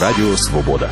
Радіо Свобода.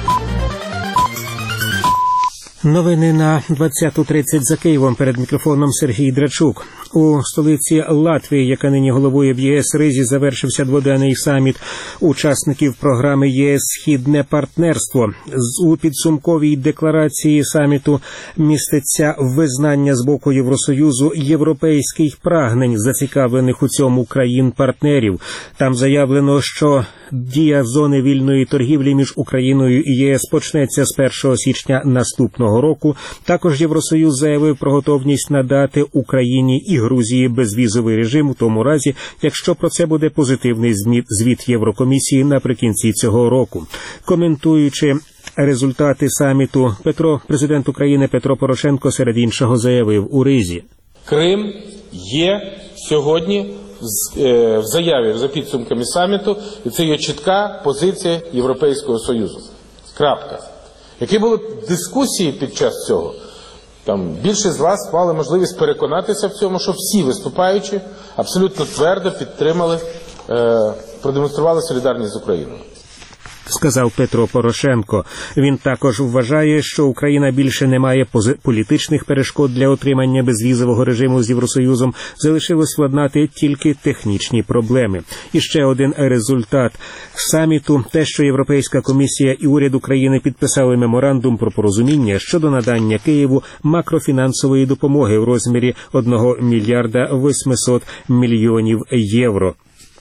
Новини на 20:30 за Києвом. Перед мікрофоном Сергій Драчук. У столиці Латвії, яка нині головує в ЄС, Ризі, завершився дводенний саміт учасників програми ЄС «Східне партнерство». У підсумковій декларації саміту міститься визнання з боку Євросоюзу європейських прагнень, зацікавлених у цьому країн-партнерів. Там заявлено, що дія зони вільної торгівлі між Україною і ЄС почнеться з 1 січня наступного року. Також Євросоюз заявив про готовність надати Україні і Грузії безвізовий режим у тому разі, якщо про це буде позитивний звіт Єврокомісії наприкінці цього року. Коментуючи результати саміту, президент України Петро Порошенко серед іншого заявив у Ризі. Крим є сьогодні в заяві за підсумками саміту, і це є чітка позиція Європейського Союзу. Крапка. Які були дискусії під час цього? Там більшість з вас мали можливість переконатися в цьому, що всі виступаючі абсолютно твердо підтримали, продемонстрували солідарність з Україною. Сказав Петро Порошенко. Він також вважає, що Україна більше не має політичних перешкод для отримання безвізового режиму з Євросоюзом, залишилось владнати тільки технічні проблеми. І ще один результат саміту – те, що Європейська комісія і уряд України підписали меморандум про порозуміння щодо надання Києву макрофінансової допомоги в розмірі 1 мільярда 800 мільйонів євро.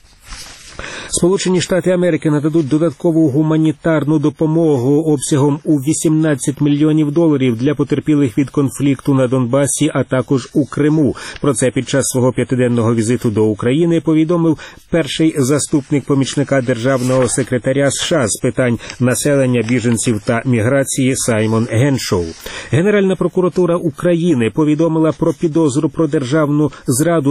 Сполучені Штати Америки нададуть додаткову гуманітарну допомогу обсягом у $18 мільйонів для потерпілих від конфлікту на Донбасі, а також у Криму. Про це під час свого 5-денного візиту до України повідомив перший заступник помічника державного секретаря США з питань населення, біженців та міграції Саймон Геншоу. Генеральна прокуратура України повідомила про підозру про державну зраду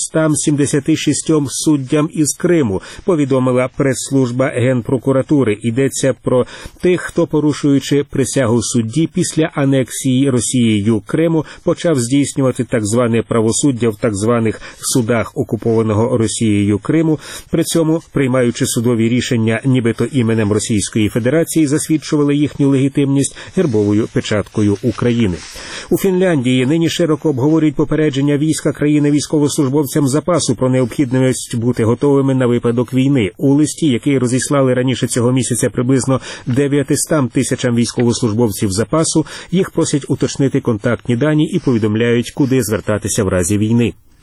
276 суддям із Криму. Повідомила прес-служба Генпрокуратури. Йдеться про тих, хто, порушуючи присягу судді після анексії Росією Криму, почав здійснювати так зване правосуддя в так званих судах окупованого Росією Криму, при цьому, приймаючи судові рішення нібито іменем Російської Федерації, засвідчували їхню легітимність гербовою печаткою України. У Фінляндії нині широко обговорюють попередження війська країни військовослужбовцям запасу про необхідність бути готовими на випадок війни. У листі, який розіслали раніше цього місяця приблизно 900 тисячам військовослужбовців запасу, їх просять уточнити контактні дані і повідомляють, куди звертатися в разі війни.